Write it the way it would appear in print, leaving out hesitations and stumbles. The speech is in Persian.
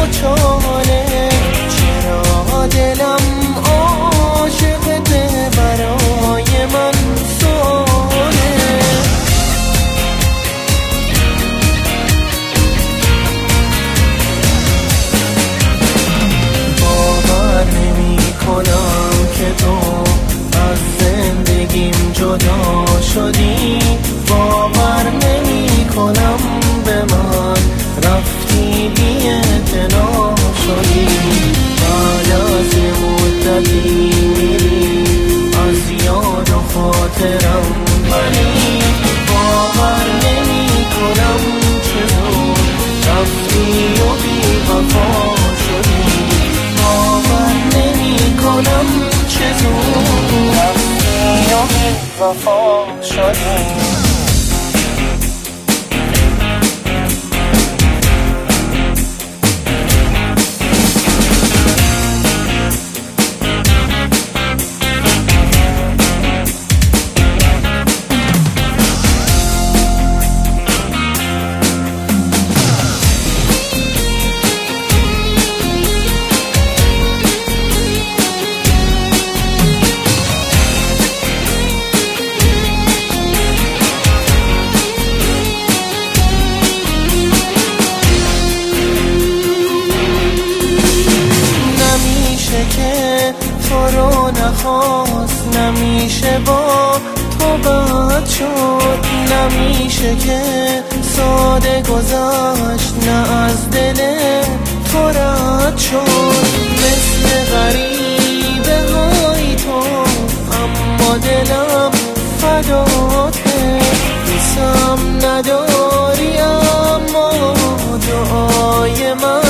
چاله، چرا دلم عاشقته برای من سواله. باور نمی کنم که تو از زندگیم جدا شدی، باور نمی کنم به من رفتی بی اعتنا شدی. بعد از مدتی میری از یاد و خاطرم منی، باور نمی کنم که تو رفتی و بی وفا شدی، باور نمی کنم که تو رفتی و بی وفا شدی. که تو رو نخواست، نمیشه با تو بد شد، نمیشه که ساده گذشت نه از دل تو رد شد. مثل غریبه های تو اما دلم فداته، دوستم نداری اما دعای من